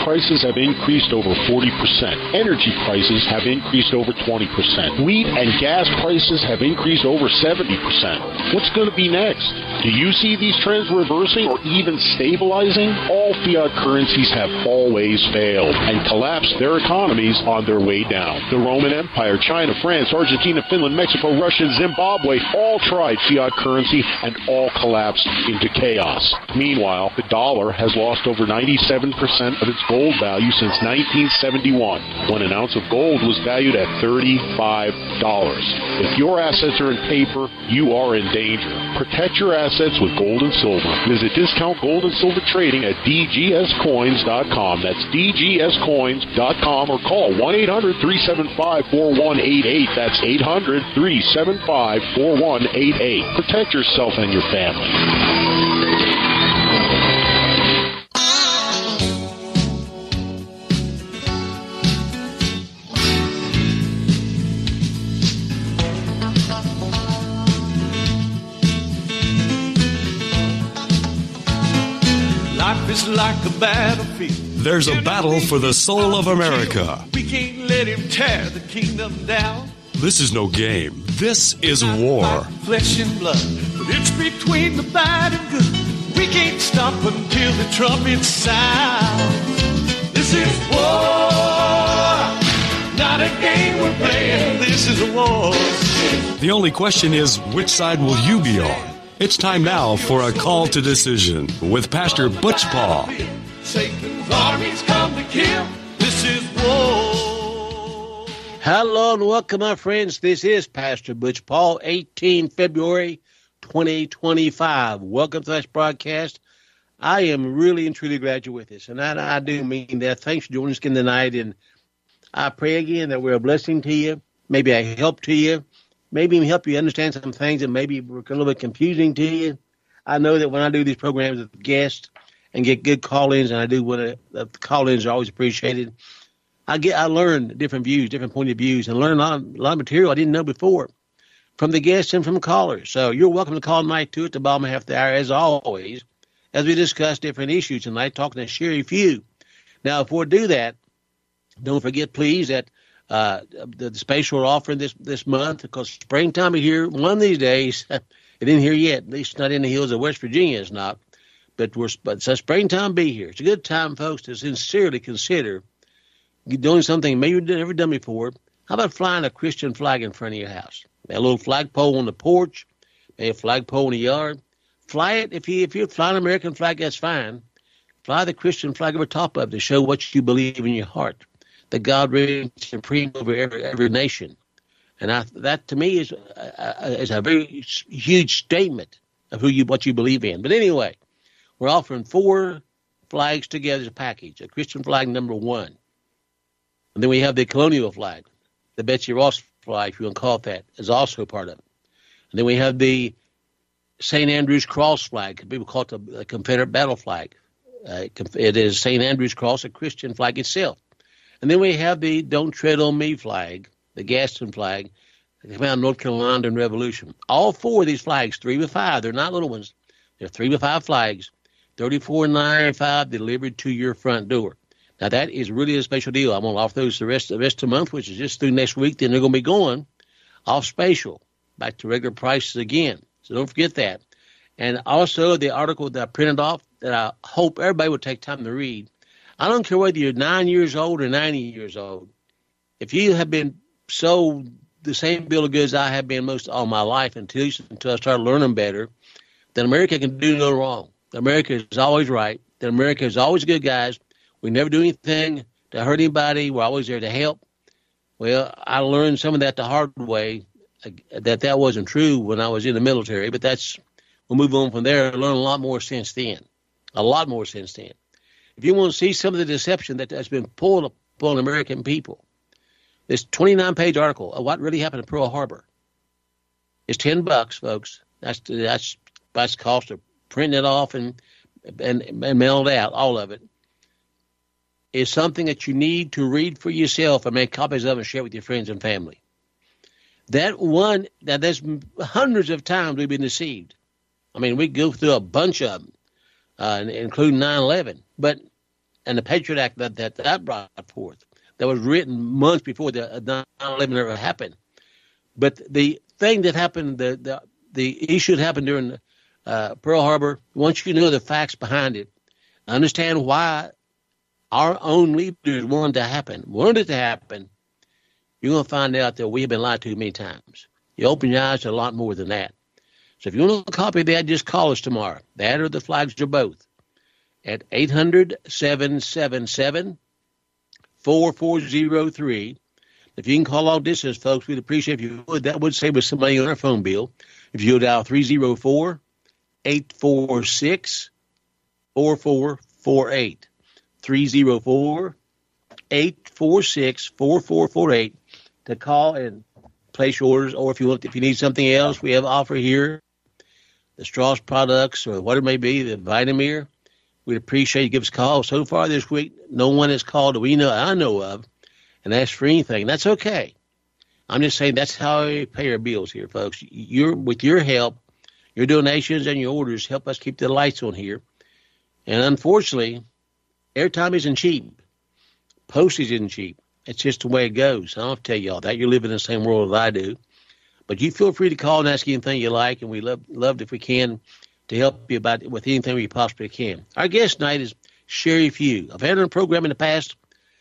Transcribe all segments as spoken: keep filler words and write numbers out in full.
prices have increased over forty percent. Energy prices have increased over twenty percent. Wheat and gas prices have increased over seventy percent. What's going to be next? Do you see these trends reversing or even stabilizing? All fiat currencies have always failed and collapsed their economies on their way down. The Roman Empire, China, France, Argentina, Finland, Mexico, Russia, Zimbabwe all tried fiat currency and all collapsed into chaos. Meanwhile, the dollar has lost over ninety-seven percent of its gold value since nineteen seventy-one, when an ounce of gold was valued at thirty-five dollars. If your assets are in paper, you are in danger. Protect your assets with gold and silver. Visit Discount Gold and Silver Trading at d g s coins dot com. That's d g s coins dot com, or call one eight hundred, three seven five, four one eight eight. That's eight hundred, three seven five, four one eight eight. Protect yourself and your family. It's like a battlefield. There's a battle for the soul of America. We can't let him tear the kingdom down. This is no game. This is war. Flesh and blood, but it's between the bad and good. We can't stop until the trumpet sound. This is war, not a game we're playing. This is a war. The only question is, which side will you be on? It's time now for a call to decision with Pastor Butch Paul. Satan's armies come to kill. This is war. Hello and welcome, my friends. This is Pastor Butch Paul, the eighteenth of February, twenty twenty-five. Welcome to this broadcast. I am really and truly glad you're with us, and I, I do mean that. Thanks for joining us again tonight, and I pray again that we're a blessing to you, maybe a help to you. Maybe even help you understand some things that maybe were a little bit confusing to you. I know that when I do these programs with guests and get good call-ins, and I do when the call-ins are always appreciated, I get I learn different views, different point of views, and learn a lot, of, a lot of material I didn't know before from the guests and from callers. So you're welcome to call tonight too at the bottom of half the hour, as always, as we discuss different issues tonight, talking to share a few. Now, before we do that, don't forget, please, that Uh, the, the special we're offering this, this month, because springtime is here one of these days. It isn't here yet, at least not in the hills of West Virginia, it's not. But we're but so springtime be here. It's a good time, folks, to sincerely consider doing something maybe you've never done before. How about flying a Christian flag in front of your house? A little flagpole on the porch, maybe a flagpole in the yard. Fly it. If, you, if you're flying an American flag, that's fine. Fly the Christian flag over top of it to show what you believe in your heart, that God reigns supreme over every, every nation. And I, that, to me, is a, is a very huge statement of who you what you believe in. But anyway, we're offering four flags together as a package. A Christian flag, number one. And then we have the colonial flag, the Betsy Ross flag, if you want to call it that, is also a part of it. And then we have the Saint Andrew's Cross flag. People call it the Confederate battle flag. Uh, it is Saint Andrew's Cross, a Christian flag itself. And then we have the Don't Tread on Me flag, the Gaston flag, that came out of North Carolina during the Revolution. All four of these flags, three by five, they're not little ones. They're three by five flags, thirty-four ninety-five delivered to your front door. Now, that is really a special deal. I'm going to offer those the rest, the rest of the month, which is just through next week. Then they're going to be going off special, back to regular prices again. So don't forget that. And also the article that I printed off that I hope everybody will take time to read. I don't care whether you're nine years old or ninety years old. If you have been sold the same bill of goods I have been most all my life until, until I started learning better, then America can do no wrong. America is always right. That America is always good guys. We never do anything to hurt anybody. We're always there to help. Well, I learned some of that the hard way, that that wasn't true when I was in the military, but that's, we'll move on from there. I learned a lot more since then, a lot more since then. If you want to see some of the deception that has been pulled upon American people, this twenty-nine page article of what really happened in Pearl Harbor is ten bucks, folks. That's that's that's the cost of printing it off and and, and mail it out, all of it. Is something that you need to read for yourself and make copies of and share with your friends and family. That one, now there's hundreds of times we've been deceived. I mean, we go through a bunch of them, uh, including nine eleven. But and the Patriot Act that that, that brought forth, that was written months before the nine eleven ever happened. But the thing that happened, the the, the issue that happened during uh, Pearl Harbor, once you know the facts behind it, understand why our own leaders wanted to happen, wanted it to happen, you're going to find out that we have been lied to many times. You open your eyes to a lot more than that. So if you want a copy of that, just call us tomorrow. That or the flags are both at eight hundred, seven seven seven, four four zero three. If you can call long distance, folks, we'd appreciate if you would. That would save us some money on our phone bill. If you dial three oh four, eight four six, four four four eight. three oh four, eight four six, four four four eight to call and place your orders. Or if you want, if you need something else, we have an offer here. The Strauss products or whatever it may be, the Vitamir. We'd appreciate you give us a call. So far this week, no one has called that we know I know of and asked for anything. That's okay. I'm just saying that's how we pay our bills here, folks. You're with your help, your donations and your orders help us keep the lights on here. And unfortunately, airtime isn't cheap. Postage isn't cheap. It's just the way it goes. I don't have to tell you all that. You live in the same world as I do. But you feel free to call and ask anything you like, and we love loved if we can to help you about with anything we possibly can. Our guest tonight is Sherry Few. I've had her on the program in the past,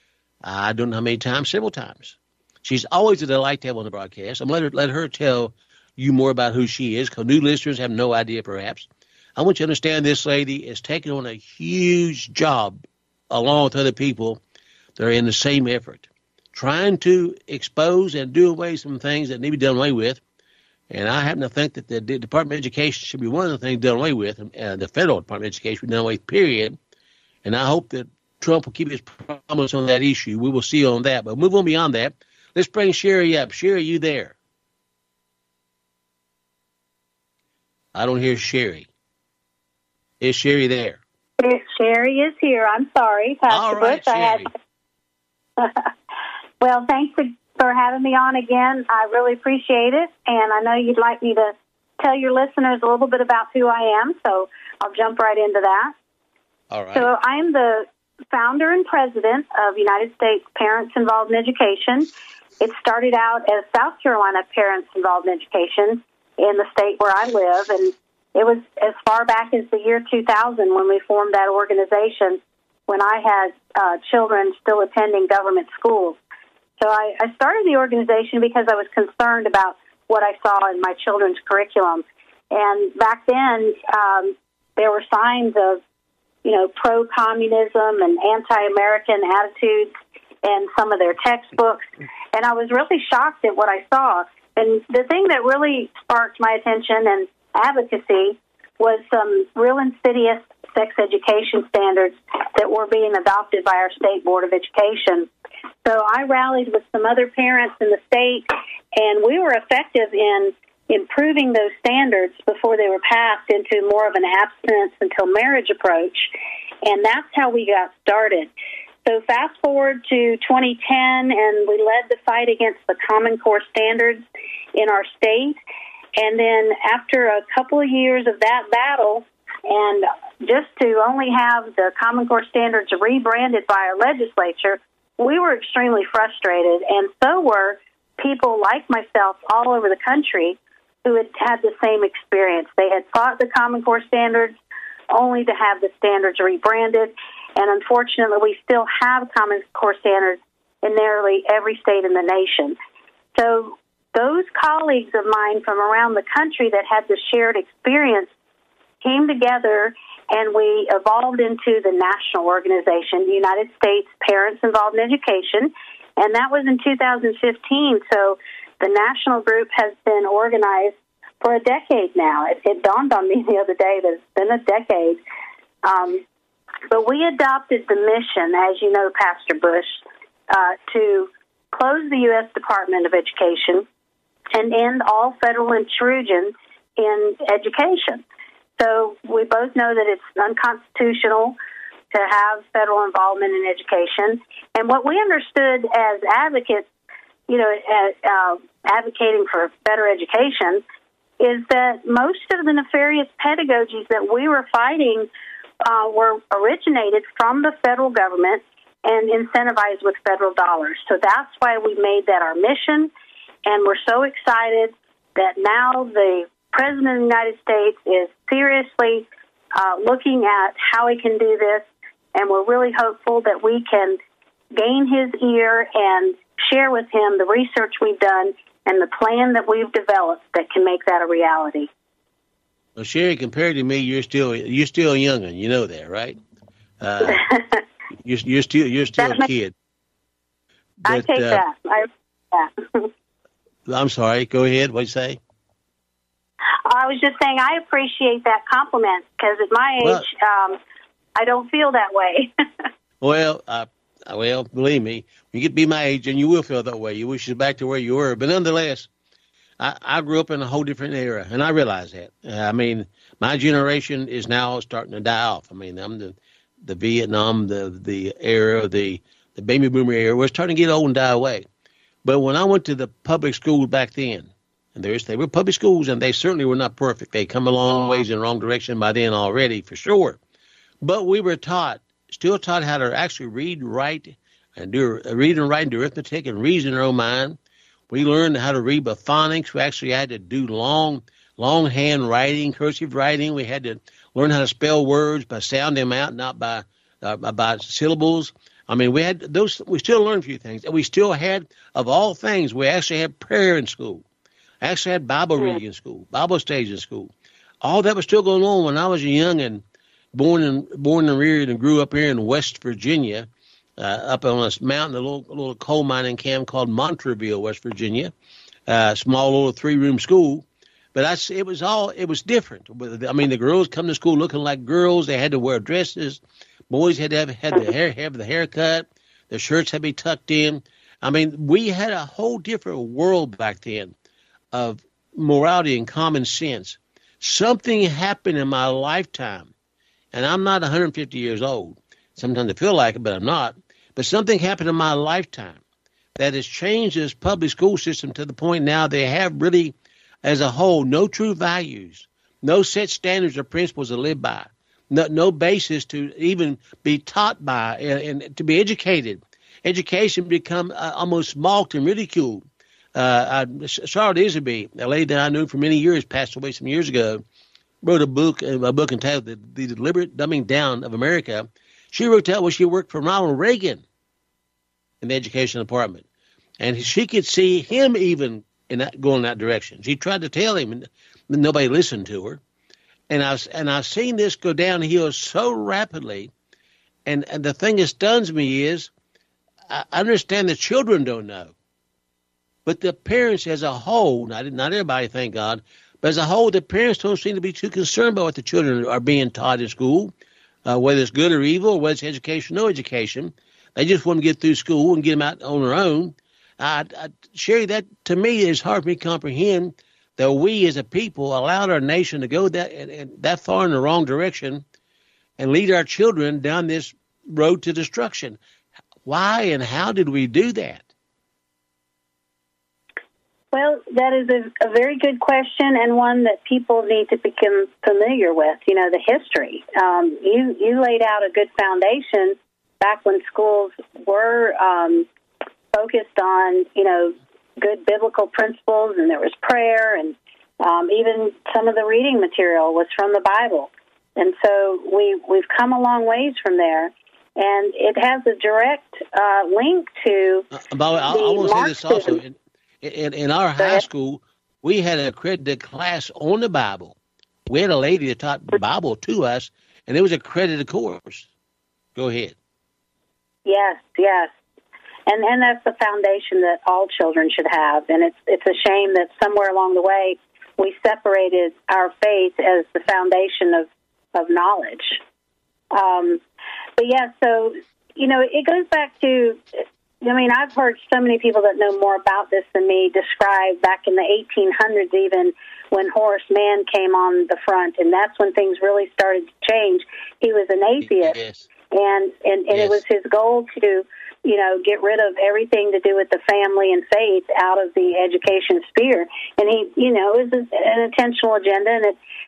I don't know how many times, several times. She's always a delight to have on the broadcast. I'm going to let her, let her tell you more about who she is, because new listeners have no idea perhaps. I want you to understand this lady is taking on a huge job along with other people that are in the same effort, trying to expose and do away some things that need to be done away with. And I happen to think that the Department of Education should be one of the things done away with, and the federal Department of Education should be done away, period. And I hope that Trump will keep his promise on that issue. We will see on that. But move on beyond that. Let's bring Sherry up. Sherry, you there? I don't hear Sherry. Is Sherry there? Sherry is here. I'm sorry, Pastor All right, Bush. Sherry. I had... Well, thanks for, for having me on again. I really appreciate it, and I know you'd like me to tell your listeners a little bit about who I am, so I'll jump right into that. All right. So I am the founder and president of United States Parents Involved in Education. It started out as South Carolina Parents Involved in Education in the state where I live, and it was as far back as the year two thousand when we formed that organization, when I had uh, children still attending government schools. So I, I started the organization because I was concerned about what I saw in my children's curriculum. And back then, um, there were signs of, you know, pro-communism and anti-American attitudes in some of their textbooks. And I was really shocked at what I saw. And the thing that really sparked my attention and advocacy was some real insidious sex education standards that were being adopted by our State Board of Education. So I rallied with some other parents in the state, and we were effective in improving those standards before they were passed into more of an abstinence until marriage approach, and that's how we got started. So fast forward to twenty ten, and we led the fight against the Common Core standards in our state, and then after a couple of years of that battle, and just to only have the Common Core standards rebranded by our legislature, we were extremely frustrated, and so were people like myself all over the country who had had the same experience. They had fought the Common Core standards only to have the standards rebranded, and unfortunately we still have Common Core standards in nearly every state in the nation. So those colleagues of mine from around the country that had the shared experience came together, and we evolved into the national organization, the United States Parents Involved in Education, and that was in two thousand fifteen. So the national group has been organized for a decade now. It, it dawned on me the other day that it's been a decade. Um, but we adopted the mission, as you know, Pastor Bush, uh, to close the U S Department of Education and end all federal intrusion in education. So we both know that it's unconstitutional to have federal involvement in education. And what we understood as advocates, you know, uh, advocating for better education, is that most of the nefarious pedagogies that we were fighting uh, were originated from the federal government and incentivized with federal dollars. So that's why we made that our mission, and we're so excited that now the President of the United States is seriously uh, looking at how he can do this, and we're really hopeful that we can gain his ear and share with him the research we've done and the plan that we've developed that can make that a reality. Well, Sherry, compared to me, you're still you're still a young'un. You know that, right? Uh, you're, you're still you're still a kid. But, I take uh, that. I, yeah. I'm sorry. Go ahead. What'd you say? I was just saying I appreciate that compliment because at my age, well, um, I don't feel that way. well, uh, well, believe me, when you get to be my age, and you will feel that way. You wish you back to where you were. But nonetheless, I, I grew up in a whole different era, and I realize that. Uh, I mean, my generation is now starting to die off. I mean, I'm the the Vietnam, the the era, the the baby boomer era. We're starting to get old and die away. But when I went to the public school back then, and there's they were public schools, and they certainly were not perfect. They come a long ways in the wrong direction by then already, for sure. But we were taught, still taught how to actually read, write, and do read and write and do arithmetic and reason in our own mind. We learned how to read by phonics. We actually had to do long, long hand writing, cursive writing. We had to learn how to spell words by sounding them out, not by uh, by syllables. I mean, we had those. We still learned a few things, and we still had, of all things, we actually had prayer in school. I actually had Bible reading in school, Bible studies in school. All that was still going on when I was a young and born and born and reared and grew up here in West Virginia, uh, up on a mountain, a little, a little coal mining camp called Montreville, West Virginia, uh, small little three-room school. But I, it was all, it was different. I mean, the girls come to school looking like girls. They had to wear dresses. Boys had to have, had the hair, have the haircut. The shirts had to be tucked in. I mean, we had a whole different world back then of morality and common sense. Something happened in my lifetime, and I'm not one hundred fifty years old. Sometimes I feel like it, but I'm not. But something happened in my lifetime that has changed this public school system to the point now they have really, as a whole, no true values, no set standards or principles to live by, no, no basis to even be taught by and, and to be educated. Education become uh, almost mocked and ridiculed. Uh, I, Charlotte Iserby, a lady that I knew for many years, passed away some years ago, wrote a book, a book entitled The, the Deliberate Dumbing Down of America. She wrote that when she worked for Ronald Reagan in the education department. And she could see him even in that, going that direction. She tried to tell him, and nobody listened to her. And I've, and I've seen this go downhill so rapidly. And, and the thing that stuns me is I understand the children don't know. But the parents as a whole, not, not everybody, thank God, but as a whole, the parents don't seem to be too concerned about what the children are being taught in school, uh, whether it's good or evil, or whether it's education or no education. They just want to get through school and get them out on their own. I, I, Sherry, that to me is hard for me to comprehend that we as a people allowed our nation to go that, and, and that far in the wrong direction and lead our children down this road to destruction. Why and how did we do that? Well, that is a, a very good question and one that people need to become familiar with, you know, the history. Um, you, you laid out a good foundation back when schools were um, focused on, you know, good biblical principles, and there was prayer, and um, even some of the reading material was from the Bible. And so we, we've come a long ways from there. And it has a direct uh, link to uh, Bob, I, I want to say this also. In, in, in our high school, we had an accredited class on the Bible. We had a lady that taught the Bible to us, and it was an accredited course. Go ahead. Yes, yes. And and that's the foundation that all children should have. And it's it's a shame that somewhere along the way we separated our faith as the foundation of, of knowledge. Um, but, yeah, so, you know, it goes back to, I mean, I've heard so many people that know more about this than me describe back in the eighteen hundreds even when Horace Mann came on the front, and that's when things really started to change. He was an atheist, yes. and, and, and yes. It was his goal to, you know, get rid of everything to do with the family and faith out of the education sphere. And he, you know, it was an intentional agenda, and it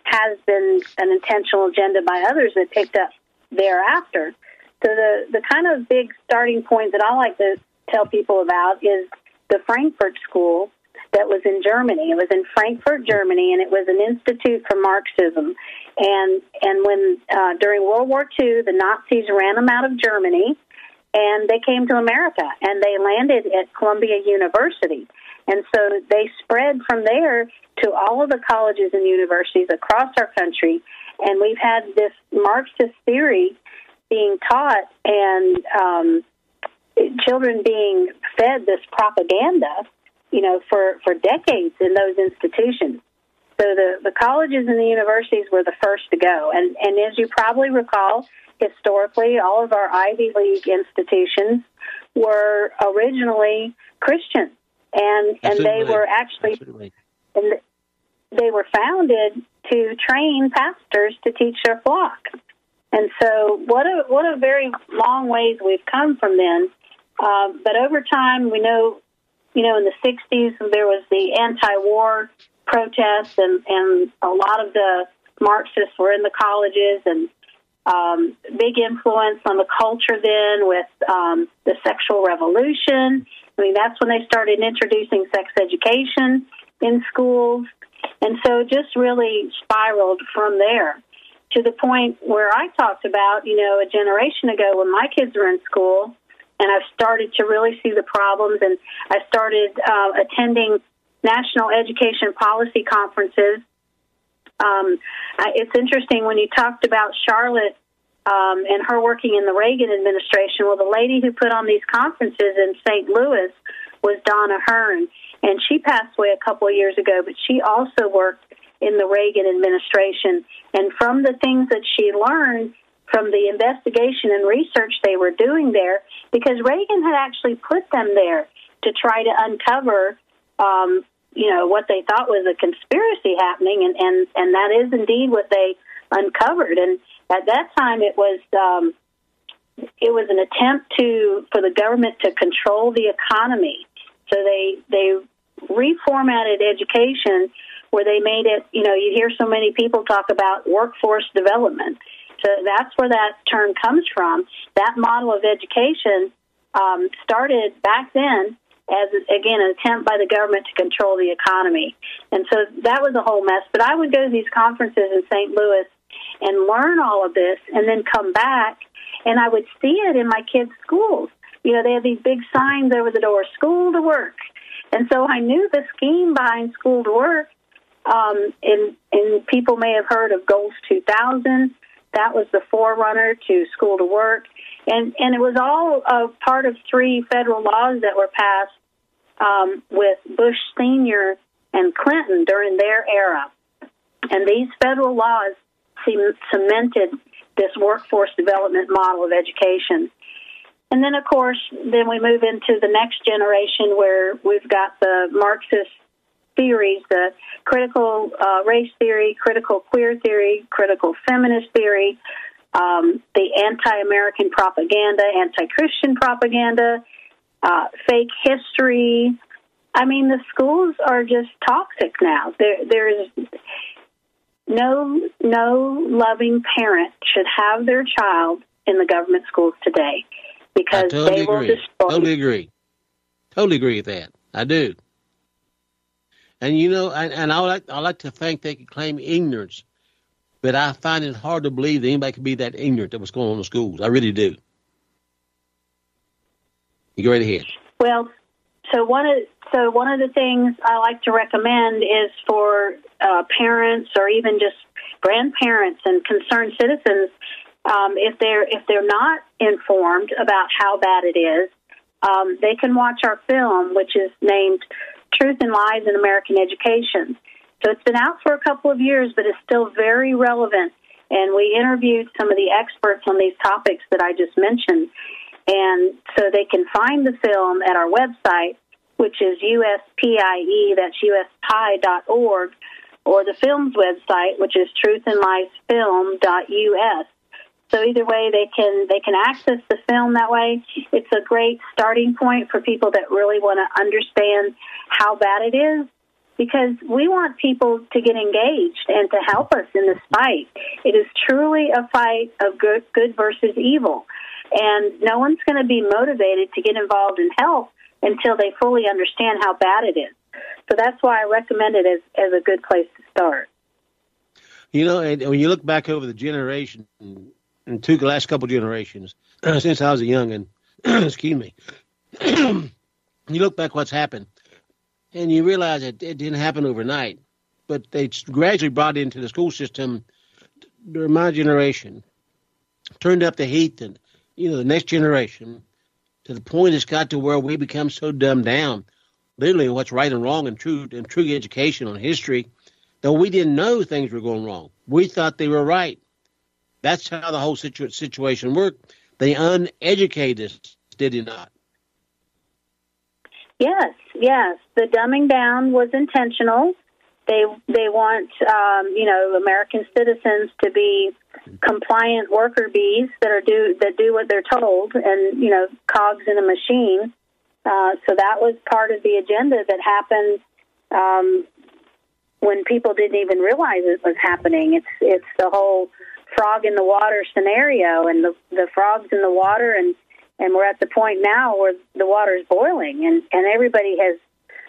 has been an intentional agenda by others that picked up thereafter. So the, the kind of big starting point that I like to tell people about is the Frankfurt School that was in Germany. It was in Frankfurt, Germany, and it was an institute for Marxism. And and when uh, during World War Two, the Nazis ran them out of Germany, and they came to America, and they landed at Columbia University. And so they spread from there to all of the colleges and universities across our country, and we've had this Marxist theory being taught and um, children being fed this propaganda, you know, for, for decades in those institutions. So the, the colleges and the universities were the first to go. And, and as you probably recall, historically, all of our Ivy League institutions were originally Christian. And, and they were actually, Absolutely. and they were founded to train pastors to teach their flock. And so what a, what a very long ways we've come from then. Um, but over time, we know, you know, in the sixties, there was the anti-war protests, and, and a lot of the Marxists were in the colleges, and um, big influence on the culture then with um, the sexual revolution. I mean, that's when they started introducing sex education in schools. And so it just really spiraled from there to the point where I talked about, you know, a generation ago when my kids were in school, and I've started to really see the problems, and I started uh, attending national education policy conferences. Um, I, it's interesting when you talked about Charlotte um, and her working in the Reagan administration. Well, the lady who put on these conferences in Saint Louis was Donna Hearn, and she passed away a couple of years ago, but she also worked in the Reagan administration. And from the things that she learned from the investigation and research they were doing there, because Reagan had actually put them there to try to uncover, um, you know, what they thought was a conspiracy happening, and, and, and that is indeed what they uncovered. And at that time, it was um, it was an attempt to for the government to control the economy. So they they reformatted education where they made it, you know, you hear so many people talk about workforce development. So that's where that term comes from. That model of education um, started back then as, again, an attempt by the government to control the economy. And so that was a whole mess. But I would go to these conferences in Saint Louis and learn all of this and then come back, and I would see it in my kids' schools. You know, they have these big signs over the door, school to work. And so I knew the scheme behind school to work. Um, and, and people may have heard of Goals two thousand. That was the forerunner to school to work. And, and it was all a part of three federal laws that were passed um, with Bush Senior and Clinton during their era. And these federal laws cemented this workforce development model of education. And then, of course, then we move into the next generation where we've got the Marxist theories, the critical uh, race theory, critical queer theory, critical feminist theory, um, the anti-American propaganda, anti-Christian propaganda, uh, fake history. I mean, the schools are just toxic now. There, there's no no loving parent should have their child in the government schools today because totally they will agree. destroy. Totally agree. Totally agree with that. I do. And, you know, and, and I like I like to think they could claim ignorance, but I find it hard to believe that anybody could be that ignorant of what's going on in the schools. I really do. You go right ahead. Well, so one of so one of the things I like to recommend is for uh, parents or even just grandparents and concerned citizens, um, if they're if they're not informed about how bad it is, um, they can watch our film, which is named Truth and Lies in American Education. So it's been out for a couple of years, but it's still very relevant. And we interviewed some of the experts on these topics that I just mentioned. And so they can find the film at our website, which is U S P I E, that's U S P I dot org, or the film's website, which is truth and lies film dot U S. So either way, they can they can access the film that way. It's a great starting point for people that really want to understand how bad it is. because we want people to get engaged and to help us in this fight. It is truly a fight of good, good versus evil. And no one's going to be motivated to get involved in health until they fully understand how bad it is. So that's why I recommend it as, as a good place to start. You know, and when you look back over the generation, and two, the last couple generations, uh, since I was a youngin', excuse me, you look back what's happened, and you realize that it didn't happen overnight, but they gradually brought into the school system during my generation, turned up the heat, and, you know, the next generation, to the point it's got to where we become so dumbed down, literally what's right and wrong and true and true education on history, though we didn't know things were going wrong. We thought they were right. That's how the whole situ- situation worked. They uneducated us, did it not? Yes, yes. The dumbing down was intentional. They they want, um, you know, American citizens to be compliant worker bees that are do that do what they're told, and, you know, cogs in a machine. Uh, so that was part of the agenda that happened um, when people didn't even realize it was happening. It's it's the whole frog in the water scenario, and the the frogs in the water, and and we're at the point now where the water is boiling, and, and everybody has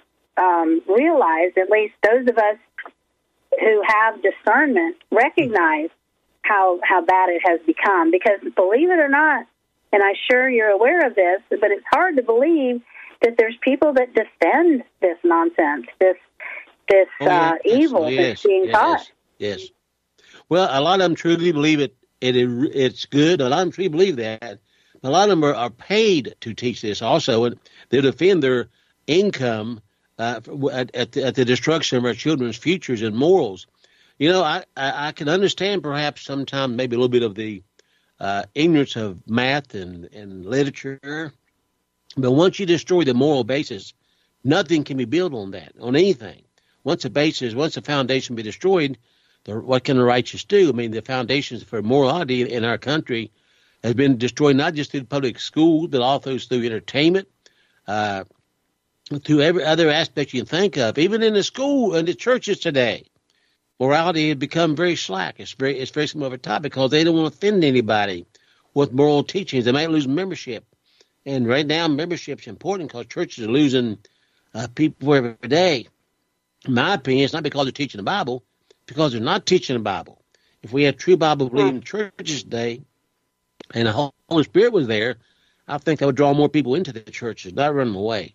um, realized, at least those of us who have discernment, recognize how how bad it has become. Because believe it or not, and I'm sure you're aware of this, but it's hard to believe that there's people that defend this nonsense, this this oh, yeah. uh, evil yes. that's being yes. taught. Yes. Well, a lot of them truly believe it. It, it it's good. A lot of them truly believe that. A lot of them are, are paid to teach this also, and they defend their income uh, at, at, the, at the destruction of our children's futures and morals. You know, I, I, I can understand perhaps sometimes maybe a little bit of the uh, ignorance of math and, and literature, but once you destroy the moral basis, nothing can be built on that, on anything. Once a basis, once a foundation be destroyed, the, what can the righteous do? I mean, the foundations for morality in our country has been destroyed not just through public schools, but also through entertainment, uh, through every other aspect you can think of. Even in the school and the churches today, morality has become very slack. It's very it's very small of a topic because they don't want to offend anybody with moral teachings. They might lose membership. And right now, membership's important because churches are losing uh, people every day. In my opinion, it's not because they're teaching the Bible, because they're not teaching the Bible. If we had true Bible-believing churches today, and the Holy Spirit was there, I think that would draw more people into the churches, not run them away.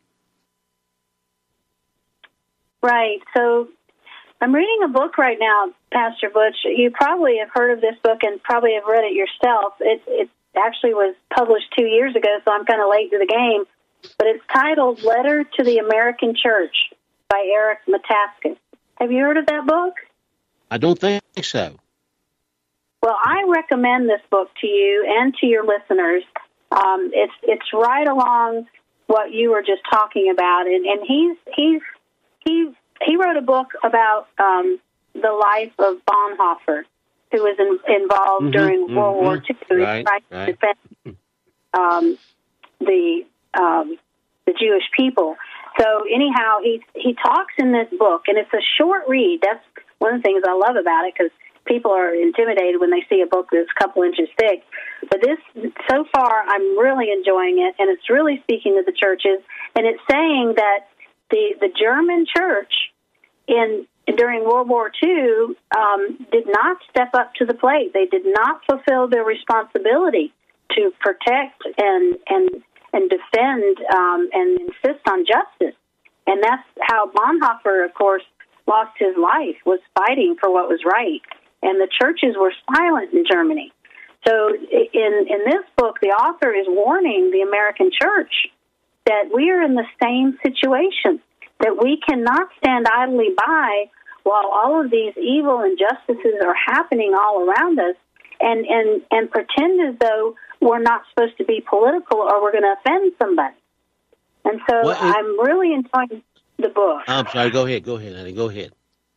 Right. So I'm reading a book right now, Pastor Butch. You probably have heard of this book and probably have read it yourself. It, it actually was published two years ago, so I'm kind of late to the game. But it's titled Letter to the American Church by Eric Metaxas. Have you heard of that book? I don't think so. Well, I recommend this book to you and to your listeners. Um, it's it's right along what you were just talking about, and, and he's he's he he wrote a book about um, the life of Bonhoeffer, who was in, involved mm-hmm, during mm-hmm, World War Two, right, trying right. to defend um, the um, the Jewish people. So anyhow, he he talks in this book, and it's a short read. That's one of the things I love about it, because people are intimidated when they see a book that's a couple inches thick. But this, so far, I'm really enjoying it, and it's really speaking to the churches. And it's saying that the, the German church in during World War Two um, did not step up to the plate. They did not fulfill their responsibility to protect and and and defend um, and insist on justice. And that's how Bonhoeffer, of course, lost his life, was fighting for what was right. And the churches were silent in Germany. So in, in this book, the author is warning the American church that we are in the same situation, that we cannot stand idly by while all of these evil injustices are happening all around us and, and, and pretend as though we're not supposed to be political or we're going to offend somebody. And so well, it, I'm really enjoying the book. I'm sorry. Go ahead. Go ahead, honey. Go ahead.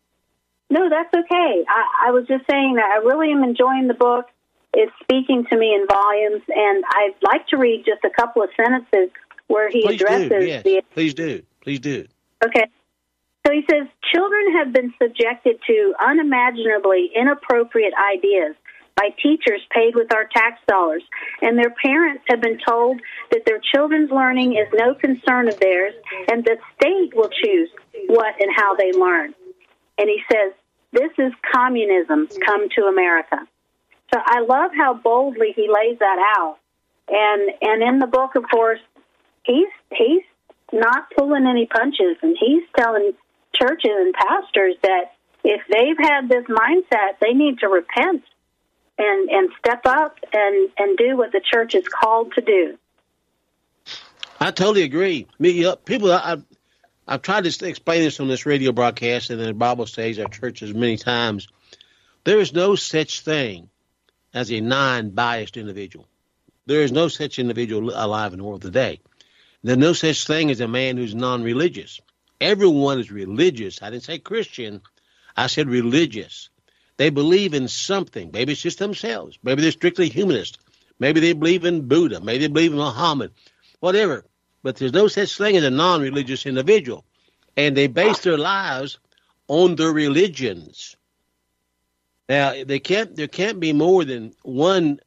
No, that's okay. I, I was just saying that I really am enjoying the book. It's speaking to me in volumes, and I'd like to read just a couple of sentences where he Please addresses do. Yes. the... Please do. Please do. Okay. So he says, children have been subjected to unimaginably inappropriate ideas by teachers paid with our tax dollars, and their parents have been told that their children's learning is no concern of theirs, and the state will choose what and how they learn. And he says, this is communism come to America. So I love how boldly he lays that out. And and in the book, of course, he's he's not pulling any punches, and he's telling churches and pastors that if they've had this mindset, they need to repent and, and step up and, and do what the church is called to do. I totally agree. Me, uh, people, I, I've tried to explain this on this radio broadcast and in the Bible studies at churches many times. There is no such thing as a non-biased individual. There is no such individual alive in the world today. There's no such thing as a man who's non-religious. Everyone is religious. I didn't say Christian. I said religious. They believe in something. Maybe it's just themselves. Maybe they're strictly humanist. Maybe they believe in Buddha. Maybe they believe in Muhammad. Whatever. But there's no such thing as a non-religious individual. And they base their lives on their religions. Now, they can't, there can't be more than one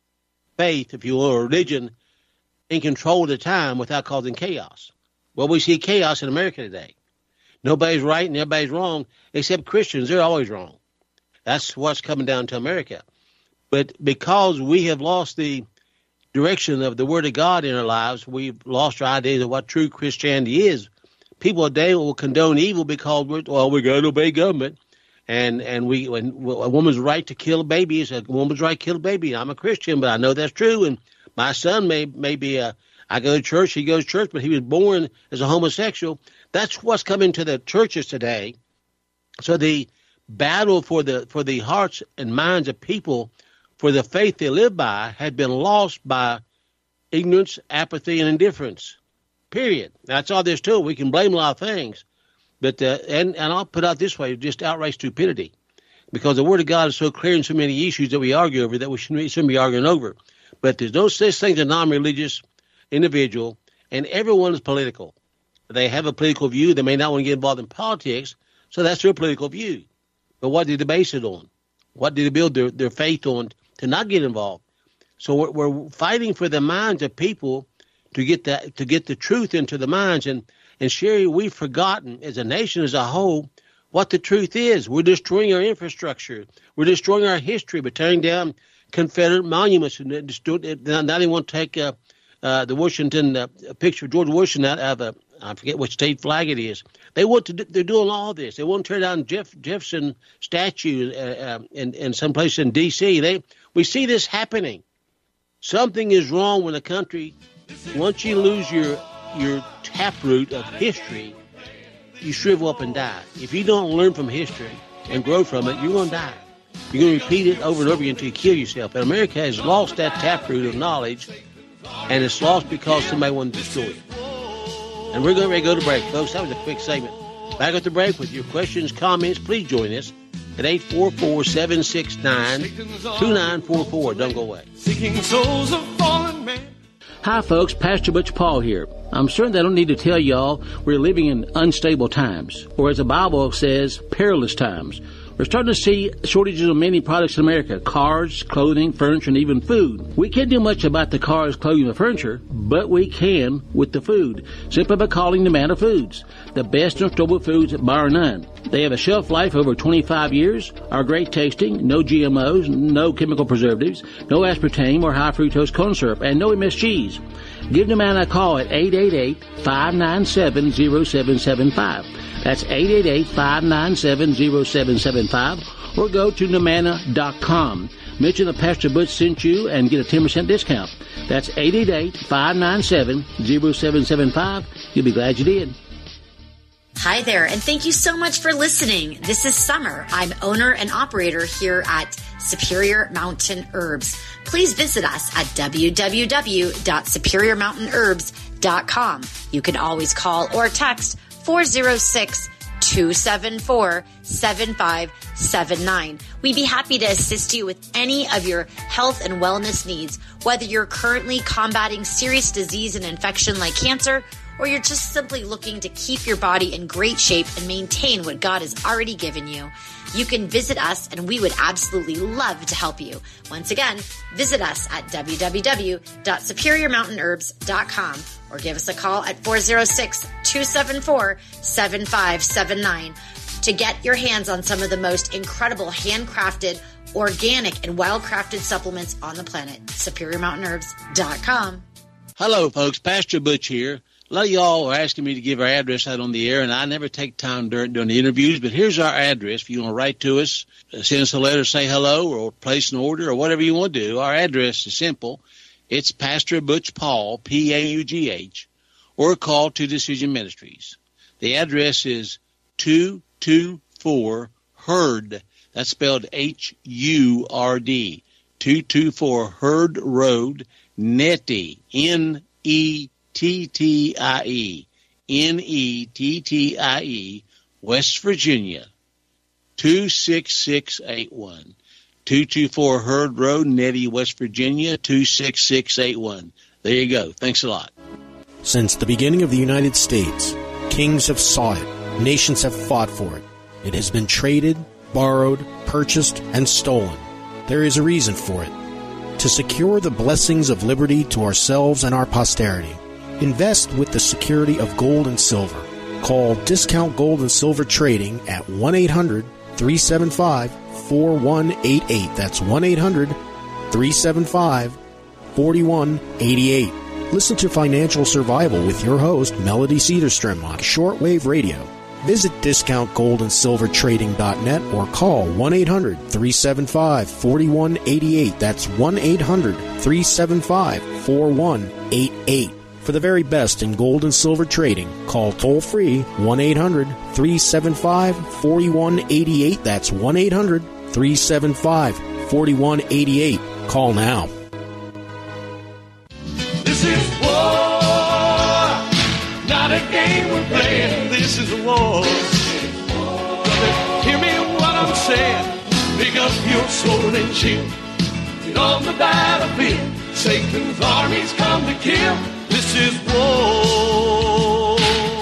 faith, if you will, or religion in control of the time without causing chaos. Well, we see chaos in America today. Nobody's right and everybody's wrong, except Christians. They're always wrong. That's what's coming down to America. But because we have lost the direction of the Word of God in our lives, we've lost our ideas of what true Christianity is. People today will condone evil because, we're, well, we got to obey government. And and we when a woman's right to kill a baby is a woman's right to kill a baby. I'm a Christian, but I know that's true. And my son may, may be a, I go to church, he goes to church, but he was born as a homosexual. That's what's coming to the churches today. So the battle for the for the hearts and minds of people, for the faith they live by, had been lost by ignorance, apathy, and indifference. Period. That's all there's to it. We can blame a lot of things. But uh, and, and I'll put it out this way, just outright stupidity. Because the Word of God is so clear in so many issues that we argue over that we shouldn't, shouldn't be arguing over. But there's no such thing as a non-religious individual, and everyone is political. They have a political view. They may not want to get involved in politics, so that's their political view. But what did they base it on? What did they build their, their faith on to not get involved? So we're, we're fighting for the minds of people to get the, to get the truth into the minds. And, and Sherry, we've forgotten as a nation as a whole what the truth is. We're destroying our infrastructure. We're destroying our history by tearing down Confederate monuments. And now they want to take uh, uh, the Washington uh, picture of George Washington out of a, I forget what state flag it is. They want to. Do, they're doing all this. They want to tear down Jeff Jefferson statue uh, uh, in in some place in D C. They we see this happening. Something is wrong with the country. Once you lose your your taproot of history, you shrivel up and die. If you don't learn from history and grow from it, you're going to die. You're going to repeat it over and over again until you kill yourself. And America has lost that taproot of knowledge, and it's lost because somebody wanted to destroy it. And we're going to go to break, folks. That was a quick segment. Back at the break with your questions, comments. Please join us at eight four four, seven six nine, two nine four four. Don't go away. Seeking souls of fallen men. Hi, folks. Pastor Butch Paul here. I'm certain I don't need to tell y'all we're living in unstable times, or as the Bible says, perilous times. We're starting to see shortages of many products in America: cars, clothing, furniture, and even food. We can't do much about the cars, clothing, and furniture, but we can with the food, simply by calling Nomana Foods, the best and stable foods bar none. They have a shelf life over twenty-five years, are great tasting, no G M Os, no chemical preservatives, no aspartame or high fructose corn syrup, and no M S Gs. Give Nomana a call at eight eight eight, five nine seven, zero seven seven five. That's eight eight eight, five nine seven, zero seven seven five, or go to Nomana dot com. Mention that Pastor Butch sent you and get a ten percent discount. That's eight eight eight, five nine seven, zero seven seven five. You'll be glad you did. Hi there, and thank you so much for listening. This is Summer. I'm owner and operator here at Superior Mountain Herbs. Please visit us at w w w dot superior mountain herbs dot com. You can always call or text four oh six, two seven four, seven five seven nine. We'd be happy to assist you with any of your health and wellness needs, whether you're currently combating serious disease and infection like cancer, or you're just simply looking to keep your body in great shape and maintain what God has already given you, you can visit us and we would absolutely love to help you. Once again, visit us at w w w dot superior mountain herbs dot com or give us a call at four oh six, two seven four, seven five seven nine to get your hands on some of the most incredible handcrafted, organic, and well-crafted supplements on the planet. superior mountain herbs dot com. Hello, folks. Pastor Butch here. A lot of y'all are asking me to give our address out on the air, and I never take time during, during the interviews, but here's our address. If you want to write to us, send us a letter, say hello, or place an order, or whatever you want to do, our address is simple. It's Pastor Butch Paul, P A U G H, or call to Decision Ministries. The address is two two four Hurd. That's spelled H U R D. two two four Hurd Road, Nettie, N E T T I E, N E T T I E, West Virginia, two six six eight one. two two four Hurd Road, Nettie, West Virginia, two six six eight one. There you go. Thanks a lot. Since the beginning of the United States, kings have sought it, nations have fought for it. It has been traded, borrowed, purchased, and stolen. There is a reason for it. To secure the blessings of liberty to ourselves and our posterity, invest with the security of gold and silver. Call Discount Gold and Silver Trading at one eight hundred, three seven five, four one eight eight. That's one eight hundred, three seven five, four one eight eight. Listen to Financial Survival with your host, Melody Cedarstrom, on shortwave radio. Visit discount gold and silver trading dot net or call one eight hundred, three seven five, four one eight eight. That's one eight hundred, three seven five, four one eight eight. For the very best in gold and silver trading, call toll-free one eight hundred, three seven five, four one eight eight. That's one eight hundred, three seven five, four one eight eight. Call now. This is war, not a game we're playing. This is war. Brother, hear me what I'm saying. Pick up your sword and shield. Get on the battlefield. Satan's armies come to kill. This is war.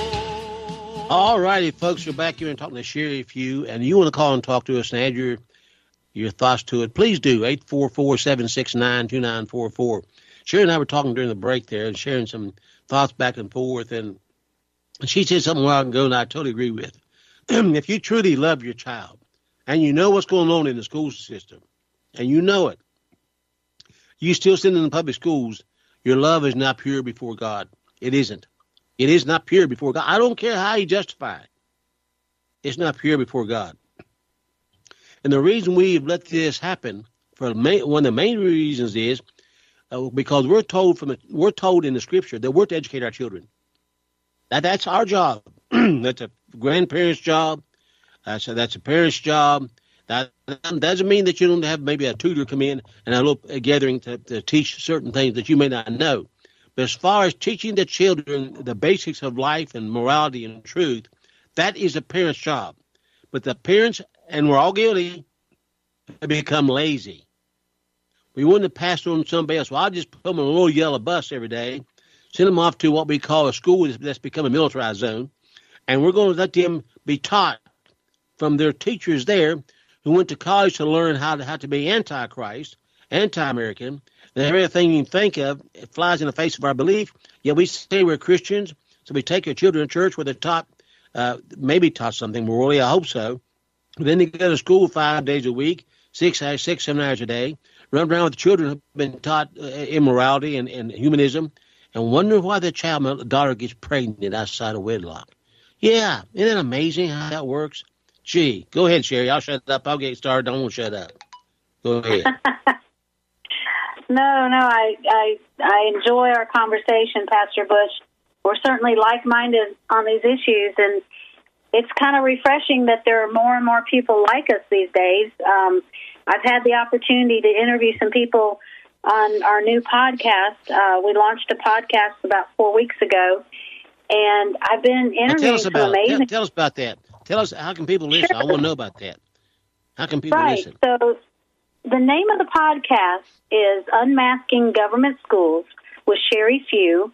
All righty, folks, we're back here and talking to Sherry. If you and you want to call and talk to us and add your your thoughts to it, please do. eight four four, seven six nine, two nine four four. Sherry and I were talking during the break there and sharing some thoughts back and forth, and she said something a while ago, and I totally agree with. If you truly love your child and you know what's going on in the school system, and you know it, you still send them in the public schools, your love is not pure before God. It isn't. It is not pure before God. I don't care how you justify it. It's not pure before God. And the reason we've let this happen, for the main, one of the main reasons is uh, because we're told from the, we're told in the Scripture that we're to educate our children. That that's our job. That's a grandparent's job. That's a, that's a parent's job. That doesn't mean that you don't have maybe a tutor come in and a little a gathering to, to teach certain things that you may not know. But as far as teaching the children the basics of life and morality and truth, that is a parent's job. But the parents, and we're all guilty, have become lazy. We wouldn't have passed on somebody else. Well, I'll just put them on a little yellow bus every day, send them off to what we call a school that's become a militarized zone, and we're going to let them be taught from their teachers there who went to college to learn how to, how to be anti-Christ, anti-American, and everything you can think of it flies in the face of our belief. Yet we say we're Christians, so we take our children to church where they're taught, uh, maybe taught something morally, I hope so. Then they go to school five days a week, six, hours, six, seven hours a day, run around with the children who've been taught uh, immorality and, and humanism, and wonder why the child, my daughter, gets pregnant outside of wedlock. Yeah, isn't it amazing how that works? Gee, go ahead, Sherry. I'll shut up. I'll get started. I won't shut up. Go ahead. No, no, I, I I enjoy our conversation, Pastor Butch. We're certainly like-minded on these issues, and it's kind of refreshing that there are more and more people like us these days. Um, I've had the opportunity to interview some people on our new podcast. Uh, we launched a podcast about four weeks ago, and I've been interviewing tell us about, some amazing... Tell, tell us about that. Tell us, how can people listen? Sure. I want to know about that. How can people right. listen? So the name of the podcast is Unmasking Government Schools with Sherry Few,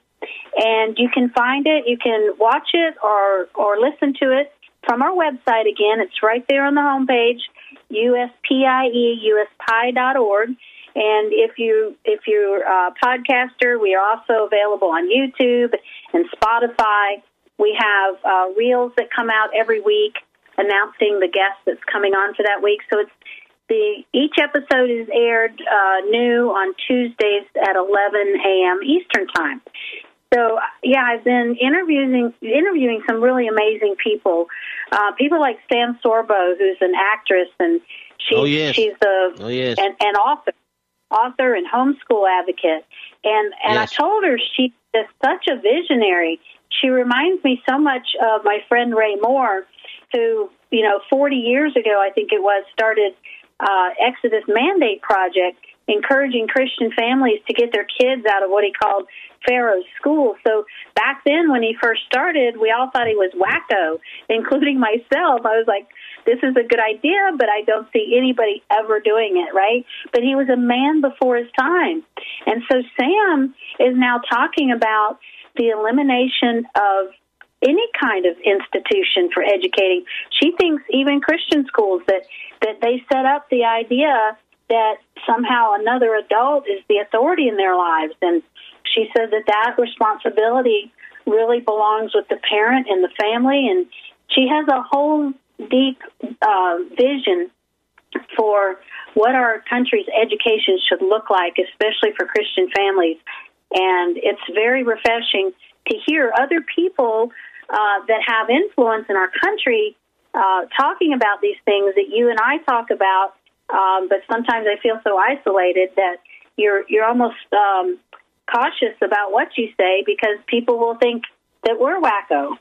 And you can find it, you can watch it or, or listen to it from our website again. It's right there on the homepage, U S P I E, U S P I dot org. And if you if you're a podcaster, we are also available on YouTube and Spotify. We have uh, reels that come out every week announcing the guest that's coming on for that week. So it's the each episode is aired uh, new on Tuesdays at eleven a.m. Eastern Time. So, yeah, I've been interviewing interviewing some really amazing people. Uh, people like Sam Sorbo, who's an actress, and she's, oh, yes. she's a, oh, yes. an, an author, author and homeschool advocate. And, and yes. I told her she's just such a visionary. She reminds me so much of my friend Ray Moore, who, you know, forty years ago, I think it was, started uh, Exodus Mandate Project, encouraging Christian families to get their kids out of what he called Pharaoh's school. So back then when he first started, we all thought he was wacko, including myself. I was like, this is a good idea, but I don't see anybody ever doing it, right? But he was a man before his time. And so Sam is now talking about the elimination of any kind of institution for educating. She thinks even Christian schools, that, that they set up the idea that somehow another adult is the authority in their lives. And she said that that responsibility really belongs with the parent and the family. And she has a whole deep uh, vision for what our country's education should look like, especially for Christian families. And it's very refreshing to hear other people uh, that have influence in our country uh, talking about these things that you and I talk about. Um, but sometimes I feel so isolated that you're you're almost um, cautious about what you say because people will think that we're wacko.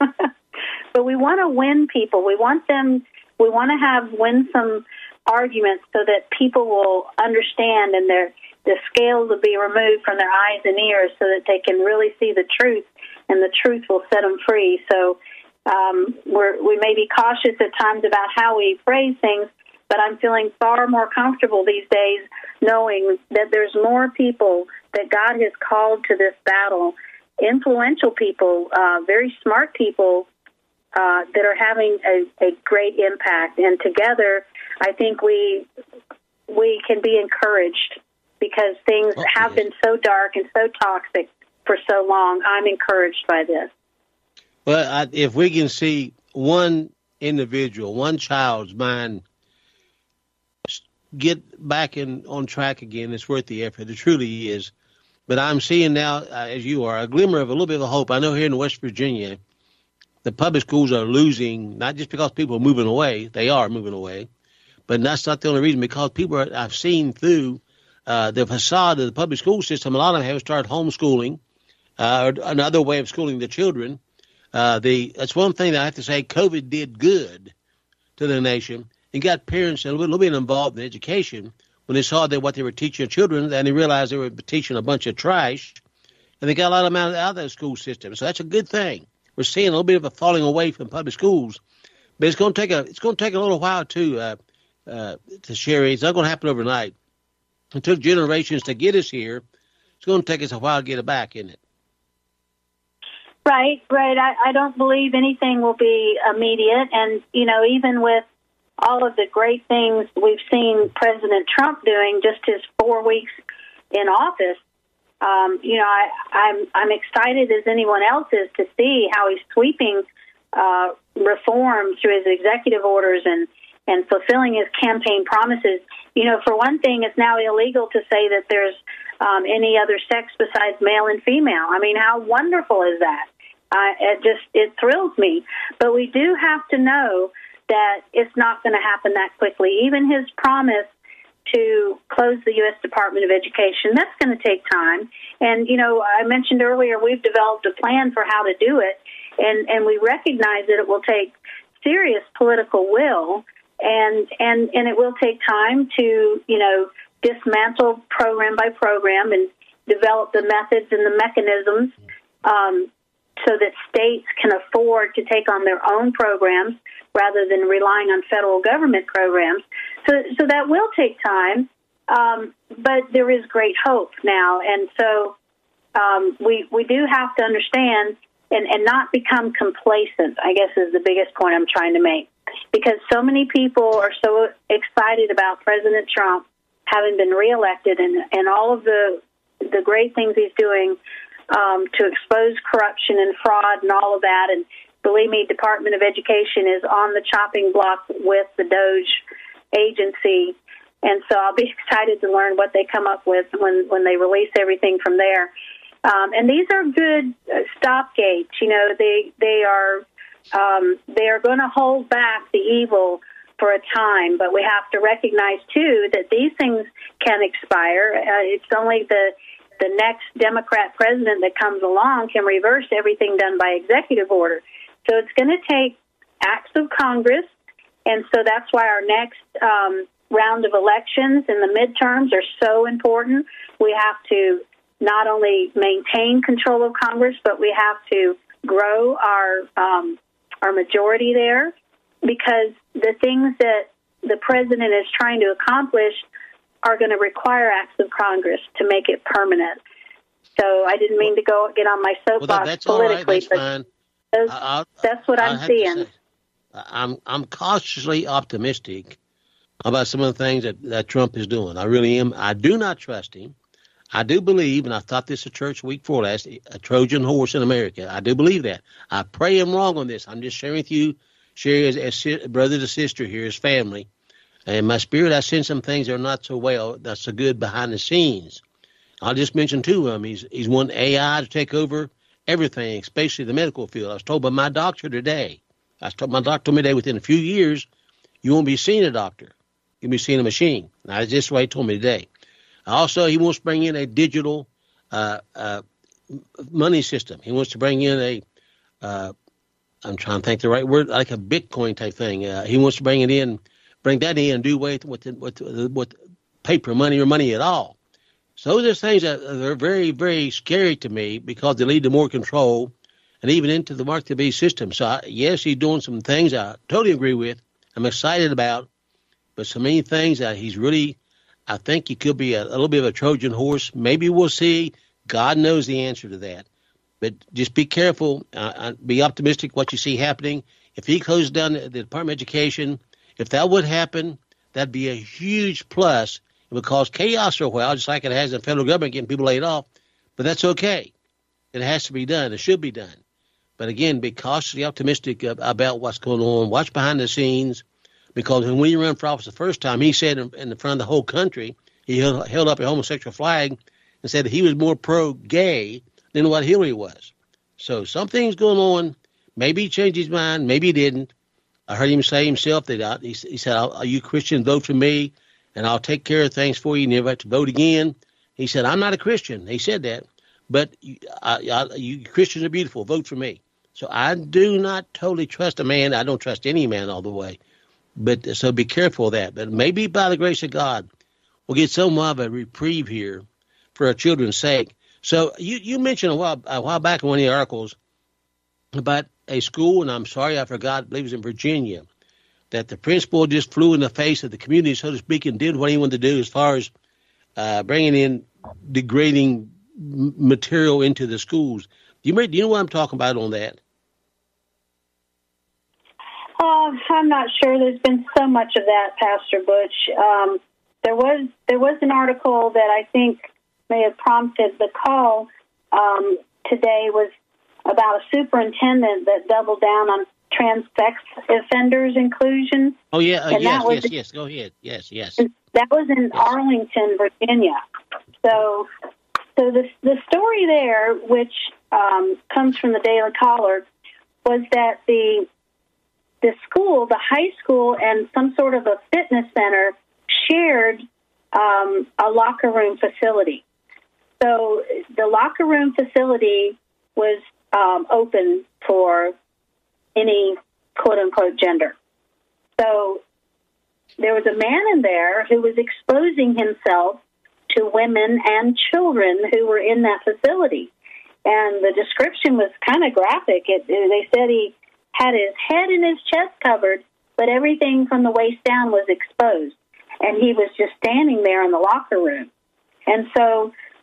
But we want to win people. We want them. We want to have win some arguments so that people will understand and their the scales will be removed from their eyes and ears so that they can really see the truth, and the truth will set them free. So um, we're, we may be cautious at times about how we phrase things, but I'm feeling far more comfortable these days knowing that there's more people that God has called to this battle, influential people, uh, very smart people uh, that are having a, a great impact. And together, I think we we can be encouraged because things oh, have yes. been so dark and so toxic for so long. I'm encouraged by this. Well, I, if we can see one individual, one child's mind get back in on track again, it's worth the effort. It truly is. But I'm seeing now, uh, as you are, a glimmer of a little bit of hope. I know here in West Virginia, the public schools are losing, not just because people are moving away. They are moving away. But that's not the only reason, because people are, I've seen through uh, the facade of the public school system, a lot of them have started homeschooling, uh, or another way of schooling the children. Uh, the That's one thing that I have to say, COVID did good to the nation and got parents a little, little bit involved in education when they saw that what they were teaching their children, and they realized they were teaching a bunch of trash, and they got a lot of them out of, out of the school system. So that's a good thing. We're seeing a little bit of a falling away from public schools, but it's going to take a it's going to take a little while too. Uh, uh, to Sherry, it's not going to happen overnight. It took generations to get us here. It's going to take us a while to get it back, isn't it? Right, right. I, I don't believe anything will be immediate, and you know, even with all of the great things we've seen President Trump doing just his four weeks in office, um, you know, I, I'm I'm excited as anyone else is to see how he's sweeping uh, reform through his executive orders and, and fulfilling his campaign promises. You know, for one thing, it's now illegal to say that there's um, any other sex besides male and female. I mean, how wonderful is that? Uh, it just it thrills me. But we do have to know that it's not going to happen that quickly. Even his promise to close the U S Department of Education, that's going to take time. And, you know, I mentioned earlier we've developed a plan for how to do it, and, and we recognize that it will take serious political will, and, and, and it will take time to, you know, dismantle program by program and develop the methods and the mechanisms um, so that states can afford to take on their own programs rather than relying on federal government programs. So, so that will take time, um, but there is great hope now. And so um, we we do have to understand and, and not become complacent, I guess is the biggest point I'm trying to make. Because so many people are so excited about President Trump having been reelected and, and all of the the great things he's doing um, to expose corruption and fraud and all of that. And believe me, Department of Education is on the chopping block with the DOJ agency. And so I'll be excited to learn what they come up with when, when they release everything from there. Um, and these are good uh, stopgates. You know, they they are um, they are going to hold back the evil for a time, but we have to recognize too that these things can expire. Uh, it's only the the next Democrat president that comes along can reverse everything done by executive order. So it's going to take acts of Congress, and so that's why our next um, round of elections and the midterms are so important. We have to not only maintain control of Congress, but we have to grow our um, our majority there, because the things that the president is trying to accomplish are going to require acts of Congress to make it permanent. So I didn't mean to go get on my soapbox well, that, that's politically, all right. That's but fine. those, I'll, that's what I'll I'm seeing. Say, I'm I'm cautiously optimistic about some of the things that, that Trump is doing. I really am. I do not trust him. I do believe, and I thought this at church week before last, a Trojan horse in America. I do believe that. I pray I'm wrong on this. I'm just sharing with you, share as, as brother to sister here, as family. And in my spirit, I sense some things that are not so well, not so good behind the scenes. I'll just mention two of them. He's, he's wanting A I to take over everything, especially the medical field. I was told by my doctor today. I was told my doctor told me today within a few years, you won't be seeing a doctor. You'll be seeing a machine. Now, that's just what he told me today. Also, he wants to bring in a digital uh, uh, money system. He wants to bring in a, uh, I'm trying to think the right word, like a Bitcoin type thing. Uh, he wants to bring it in, bring that in and do away with, with, with, with paper money or money at all. So those are things that are very, very scary to me because they lead to more control and even into the market-based system. So, I, yes, he's doing some things I totally agree with, I'm excited about, but so many things that he's really, I think he could be a, a little bit of a Trojan horse. Maybe we'll see. God knows the answer to that. But just be careful. Uh, be optimistic what you see happening. If he closes down the, the Department of Education, if that would happen, that'd be a huge plus. It would cause chaos for a while, just like it has in the federal government getting people laid off. But that's okay. It has to be done. It should be done. But again, be cautiously optimistic about what's going on. Watch behind the scenes. Because when he ran for office the first time, he said in, in front of the whole country, he held, held up a homosexual flag and said that he was more pro-gay than what Hillary was. So something's going on. Maybe he changed his mind. Maybe he didn't. I heard him say himself that I, he, he said, "Are you Christians? Vote for me, and I'll take care of things for you. You never have to vote again." He said, "I'm not a Christian." He said that. But you, I, I, you Christians are beautiful. Vote for me. So I do not totally trust a man. I don't trust any man all the way. But so be careful of that. But maybe by the grace of God, we'll get some of a reprieve here for our children's sake. So you, you mentioned a while, a while back in one of the articles about a school, and I'm sorry I forgot, I believe it was in Virginia, that the principal just flew in the face of the community, so to speak, and did what he wanted to do as far as uh, bringing in degrading material into the schools. Do you, do you know what I'm talking about on that? Uh, I'm not sure. There's been so much of that, Pastor Butch. Um, there was there was an article that I think may have prompted the call um, today was about a superintendent that doubled down on trans-sex offenders inclusion. Oh, yeah. Uh, and yes, that was, yes, yes. Go ahead. Yes, yes. That was in yes. Arlington, Virginia. So so the, the story there, which um, comes from the Daily Caller, was that the the school, the high school, and some sort of a fitness center shared um, a locker room facility. So the locker room facility was um, open for any quote-unquote gender. So there was a man in there who was exposing himself to women and children who were in that facility. And the description was kind of graphic. It, they said he had his head and his chest covered, but everything from the waist down was exposed. And he was just standing there in the locker room. And so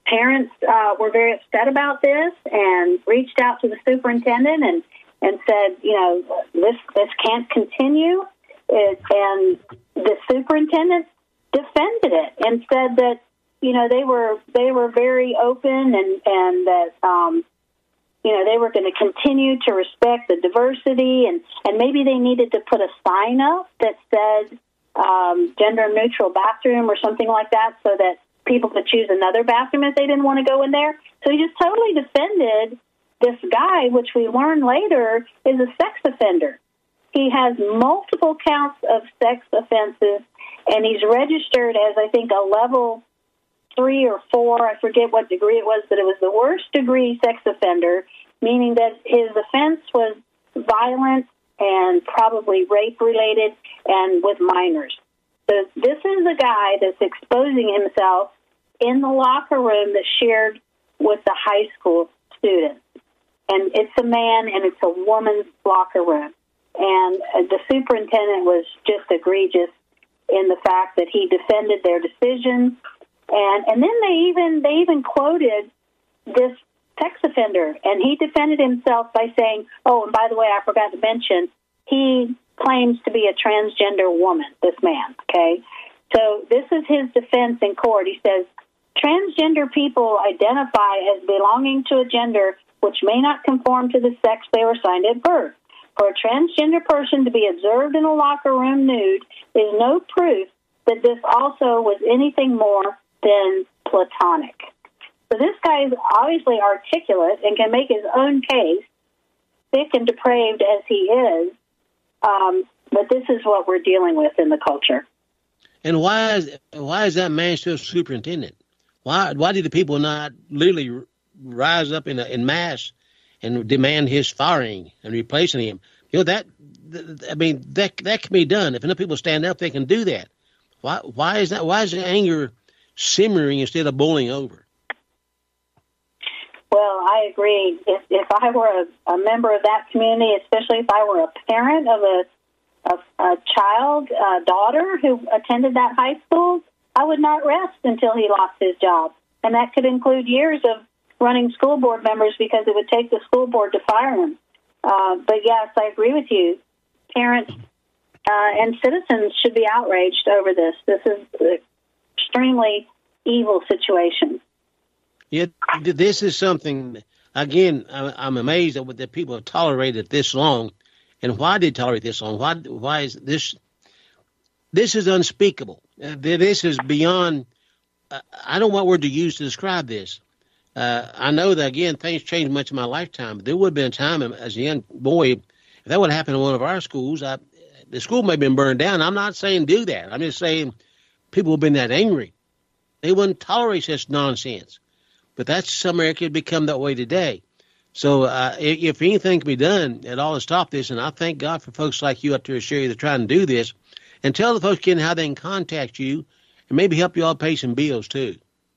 parents uh, were very upset about this and reached out to the superintendent and, and said, you know, this this can't continue. It, and the superintendent defended it and said that, you know, they were they were very open and and that um, you know they were going to continue to respect the diversity and, and maybe they needed to put a sign up that said um, gender neutral bathroom or something like that so that people could choose another bathroom if they didn't want to go in there. So he just totally defended this guy, which we learned later is a sex offender. He has multiple counts of sex offenses, and he's registered as, I think, a level three or four. I forget what degree it was, but it was the worst degree sex offender, meaning that his offense was violent and probably rape-related and with minors. So this is a guy that's exposing himself in the locker room that's shared with the high school students. And it's a man and it's a woman's locker room. And the superintendent was just egregious in the fact that he defended their decisions. And and then they even they even quoted this sex offender, and he defended himself by saying, oh, and by the way, I forgot to mention, he claims to be a transgender woman, this man, okay? So this is his defense in court. He says, transgender people identify as belonging to a gender which may not conform to the sex they were assigned at birth. For a transgender person to be observed in a locker room nude is no proof that this also was anything more than platonic. So this guy is obviously articulate and can make his own case, sick and depraved as he is, um, but this is what we're dealing with in the culture. And why is why is that man still superintendent? Why why did the people not literally rise up in a, in mass and demand his firing and replacing him? You know that I mean that that can be done. If enough people stand up, they can do that. Why why is that? Why is the anger simmering instead of boiling over? Well, I agree. If if I were a, a member of that community, especially if I were a parent of a a, a child, a daughter who attended that high school, I would not rest until he lost his job, and that could include years of running school board members because it would take the school board to fire him. Uh, but yes, I agree with you. Parents uh, and citizens should be outraged over this. This is an extremely evil situation. Yeah, this is something, again, I'm amazed at what the people have tolerated this long. And why did they tolerate this long? Why, why is this, this is unspeakable. This is beyond, I don't know what word to use to describe this. Uh, I know that, again, things changed much in my lifetime, but there would have been a time as a young boy, if that would have happened in one of our schools, I, the school may have been burned down. I'm not saying do that. I'm just saying people have been that angry. They wouldn't tolerate such nonsense. But that's America had become that way today. So uh, if anything can be done at all to stop this, and I thank God for folks like you up there, Sherry, that trying to do this, and tell the folks again how they can contact you and maybe help you all pay some bills too.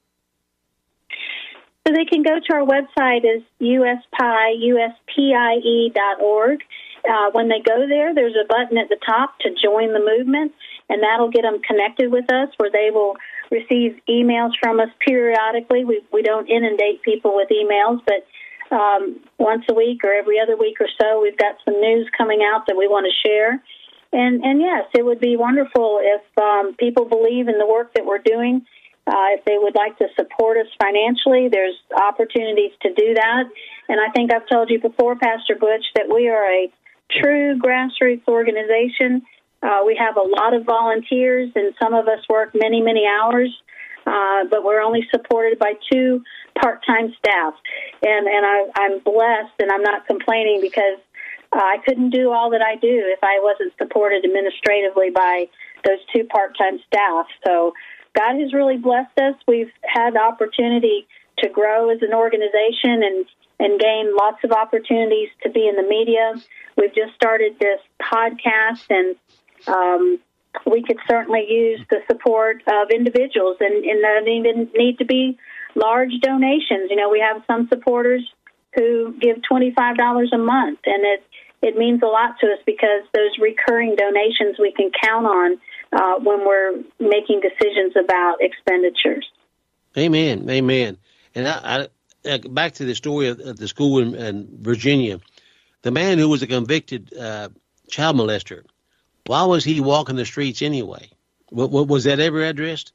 So they can go to our website is U S P I E, U S P I E dot org. Uh, when they go there, there's a button at the top to join the movement, and that'll get them connected with us where they will receive emails from us periodically. We we don't inundate people with emails, but um, once a week or every other week or so, we've got some news coming out that we want to share. And, and yes, it would be wonderful if um, people believe in the work that we're doing. Uh, if they would like to support us financially, there's opportunities to do that. And I think I've told you before, Pastor Butch, that we are a true grassroots organization. Uh, we have a lot of volunteers, and some of us work many, many hours, uh, but we're only supported by two part-time staff. And, and I, I'm blessed, and I'm not complaining because uh, I couldn't do all that I do if I wasn't supported administratively by those two part-time staff. So God has really blessed us. We've had the opportunity to grow as an organization and, and gain lots of opportunities to be in the media. We've just started this podcast, and um, we could certainly use the support of individuals, and, and not even need to be large donations. You know, we have some supporters who give twenty-five dollars a month, and it, it means a lot to us because those recurring donations we can count on uh, when we're making decisions about expenditures. Amen. Amen. And I, I, back to the story of, of the school in, in Virginia, the man who was a convicted uh, child molester, why was he walking the streets anyway? What, what, was that ever addressed?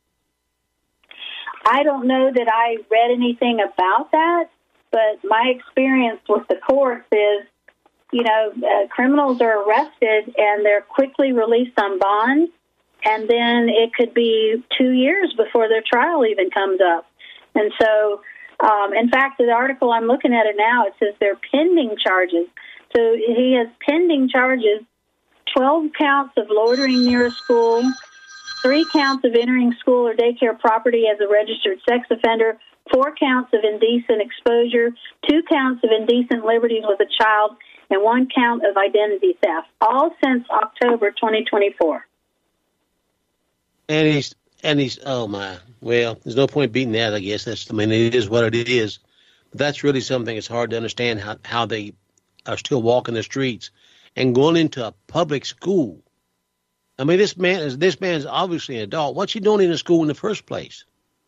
I don't know that I read anything about that, but my experience with the courts is, you know, uh, criminals are arrested and they're quickly released on bond, and then it could be two years before their trial even comes up. And so, um, in fact, the article I'm looking at it now, it says they're pending charges. So he has pending charges, twelve counts of loitering near a school, three counts of entering school or daycare property as a registered sex offender, four counts of indecent exposure, two counts of indecent liberties with a child, and one count of identity theft, all since October twenty twenty-four. And he's, and he's, oh my, well, there's no point beating that, I guess. That's, I mean, it is what it is. But that's really something that's hard to understand, how, how they are still walking the streets and going into a public school. I mean, this man is, this man's obviously an adult. What's he doing in the school in the first place?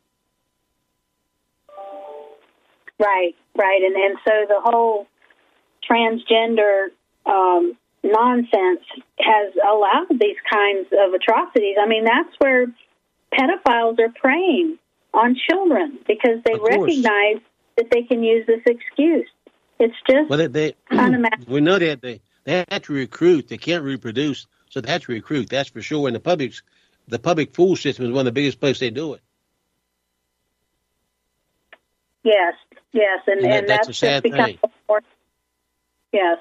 Right, right. And, and so the whole transgender um, nonsense has allowed these kinds of atrocities. I mean, that's where pedophiles are preying on children because they recognize that they can use this excuse. It's just well, they, they, unimaginable. We know that they, they have to recruit. They can't reproduce, so they have to recruit. That's for sure. And the public, the public school system is one of the biggest places they do it. Yes, yes, and, and, that, and that's, that's a sad just thing. More, yes.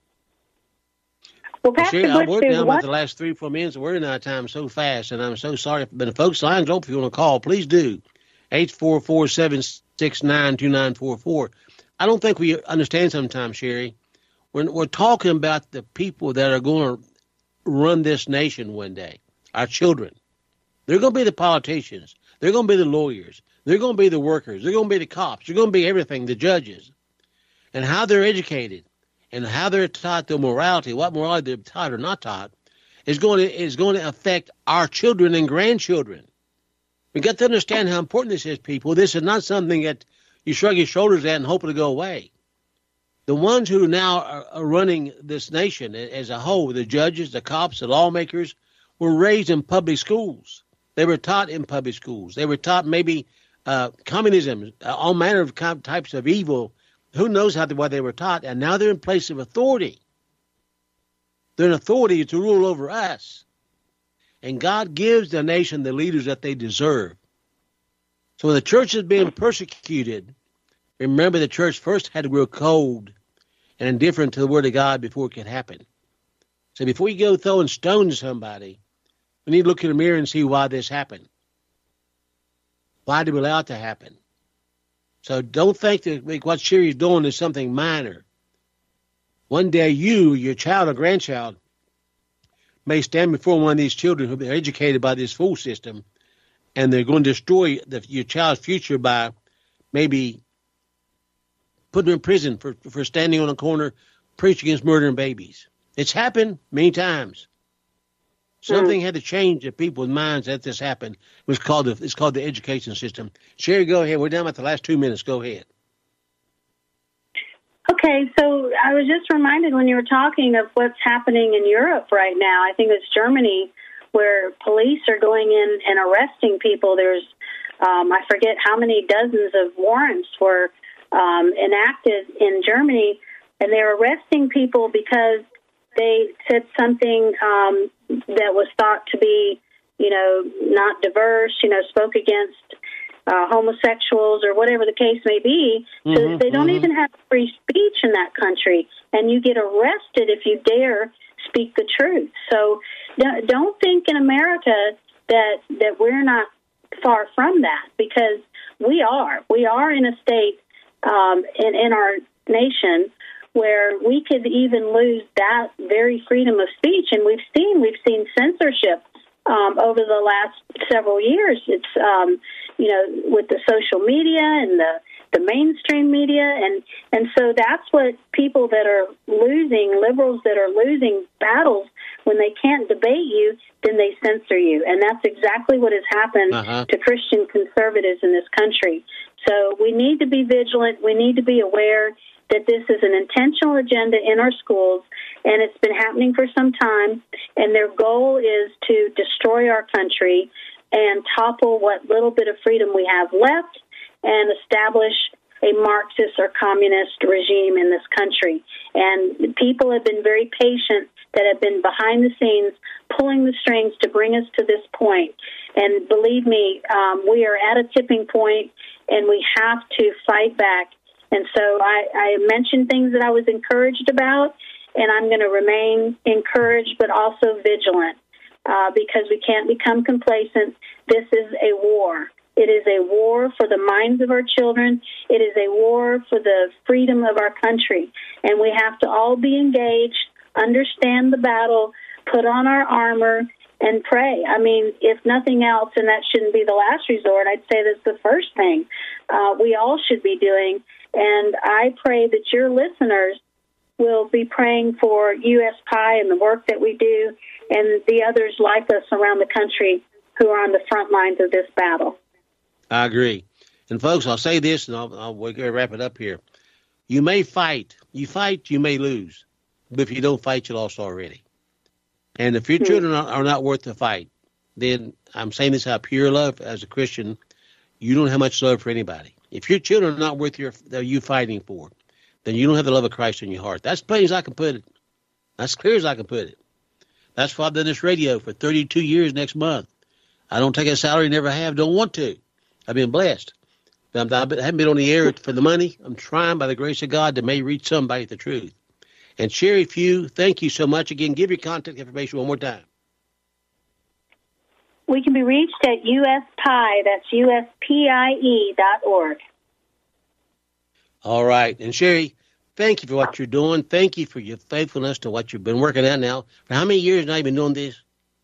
Well, Pastor Sure, I Butch, worked there's down one... about the last three, four minutes. We're in our time so fast, and I'm so sorry. But the folks' lines open if you want to call. Please do. eight four four, seven six nine, two nine four four. I don't think we understand sometimes, Sherry. We're, we're talking about the people that are going to run this nation one day, our children. They're going to be the politicians. They're going to be the lawyers. They're going to be the workers. They're going to be the cops. They're going to be everything, the judges. And how they're educated and how they're taught their morality, what morality they're taught or not taught, is going to, is going to affect our children and grandchildren. We've got to understand how important this is, people. This is not something that you shrug your shoulders at and hope it'll go away. The ones who now are, are running this nation as a whole, the judges, the cops, the lawmakers, were raised in public schools. They were taught in public schools. They were taught maybe uh, communism, uh, all manner of types of evil. Who knows how what they were taught, and now they're in place of authority. They're an authority to rule over us. And God gives the nation the leaders that they deserve. So when the church is being persecuted, remember the church first had to grow cold and indifferent to the word of God before it could happen. So before you go throwing stones at somebody, we need to look in the mirror and see why this happened. Why did we allow it to happen? So don't think that what Sherry's doing is something minor. One day you, your child or grandchild, may stand before one of these children who are educated by this school system, and they're going to destroy the, your child's future by maybe putting them in prison for, for standing on a corner preaching against murdering babies. It's happened many times. Something had to change in people's minds that this happened. It was called the, it's called the education system. Sherry, go ahead. We're down at the last two minutes. Go ahead. Okay, so I was just reminded when you were talking of what's happening in Europe right now. I think it's Germany, where police are going in and arresting people. There's, um, I forget how many dozens of warrants were um, enacted in Germany, and they're arresting people because they said something um, that was thought to be, you know, not diverse, you know, spoke against uh, homosexuals or whatever the case may be. So mm-hmm, they don't mm-hmm. even have free speech in that country, and you get arrested if you dare speak the truth. So don't think in America that that we're not far from that, because we are. We are in a state um, in, in our nation where we could even lose that very freedom of speech. And we've seen we've seen censorship um, over the last several years. It's, um, you know, with the social media and the, the mainstream media. And, and so that's what people that are losing, liberals that are losing battles, when they can't debate you, then they censor you. And that's exactly what has happened uh-huh. to Christian conservatives in this country. So we need to be vigilant. We need to be aware that this is an intentional agenda in our schools, and it's been happening for some time, and their goal is to destroy our country and topple what little bit of freedom we have left and establish a Marxist or communist regime in this country. And people have been very patient that have been behind the scenes pulling the strings to bring us to this point. And believe me, um, we are at a tipping point, and we have to fight back. And so I, I mentioned things that I was encouraged about, and I'm going to remain encouraged but also vigilant uh, because we can't become complacent. This is a war. It is a war for the minds of our children. It is a war for the freedom of our country. And we have to all be engaged, understand the battle, put on our armor, and pray. I mean, if nothing else, and that shouldn't be the last resort, I'd say that's the first thing uh, we all should be doing. And I pray that your listeners will be praying for U S P I and the work that we do and the others like us around the country who are on the front lines of this battle. I agree. And, folks, I'll say this, and I'll, I'll we're going to wrap it up here. You may fight. You fight, you may lose. But if you don't fight, you lost already. And if your children are, are not worth the fight, then I'm saying this out of pure love as a Christian, you don't have much love for anybody. If your children are not worth your, you fighting for, then you don't have the love of Christ in your heart. That's plain as I can put it. That's clear as I can put it. That's why I've done this radio for thirty-two years next month. I don't take a salary, never have, don't want to. I've been blessed. I haven't been on the air for the money. I'm trying by the grace of God to may reach somebody with the truth. And Sherry Few, thank you so much. Again, give your contact information one more time. We can be reached at U S P I, that's U S P I E dot org. All right. And Sherry, thank you for what you're doing. Thank you for your faithfulness to what you've been working at now. For how many years now have you been doing this?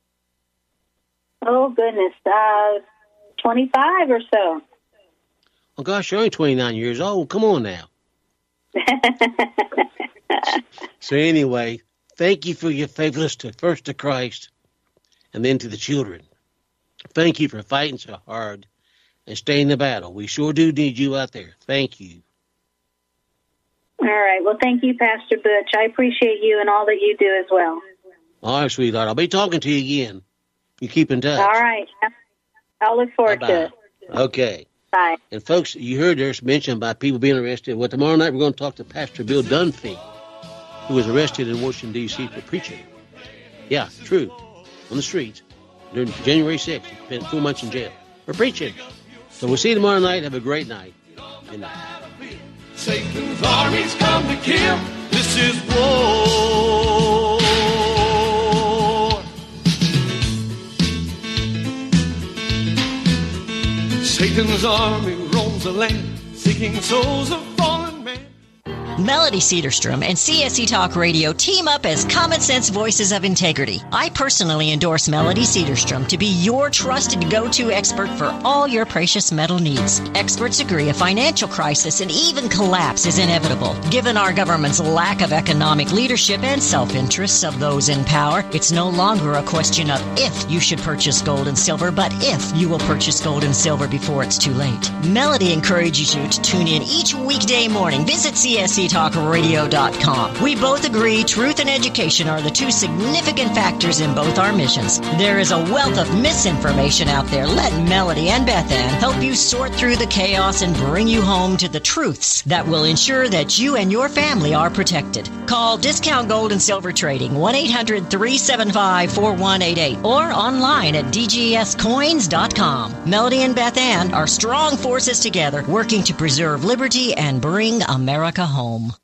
Oh, goodness. Uh, twenty-five or so. Oh, gosh, you're only twenty-nine years old. Come on now. So anyway, thank you for your faithfulness to first to Christ and then to the children. Thank you for fighting so hard and staying in the battle. We sure do need you out there. Thank you. All right. Well, thank you, Pastor Butch. I appreciate you and all that you do as well. All right, sweetheart. I'll be talking to you again. You keep in touch. All right. I'll look forward Bye-bye. to it. Okay. Bye. And, folks, you heard there's mention about people being arrested. Well, tomorrow night we're going to talk to Pastor Bill Dunphy, who was arrested in Washington, D C for preaching. Yeah, true. On the streets during January sixth. He spent four months in jail for preaching. So we'll see you tomorrow night. Have a great night. Good night. Satan's armies come to kill. This is war. Satan's army roams the land, seeking souls of fallen men. Melody Cedarstrom and C S C Talk Radio team up as common sense voices of integrity. I personally endorse Melody Cedarstrom to be your trusted go-to expert for all your precious metal needs. Experts agree a financial crisis and even collapse is inevitable. Given our government's lack of economic leadership and self-interests of those in power, it's no longer a question of if you should purchase gold and silver, but if you will purchase gold and silver before it's too late. Melody encourages you to tune in each weekday morning. Visit C S C talk radio dot com. We both agree truth and education are the two significant factors in both our missions. There is a wealth of misinformation out there. Let Melody and Beth Ann help you sort through the chaos and bring you home to the truths that will ensure that you and your family are protected. Call Discount Gold and Silver Trading, one eight hundred three seven five four one eight eight, or online at d g s coins dot com. Melody and Beth Ann are strong forces together working to preserve liberty and bring America home.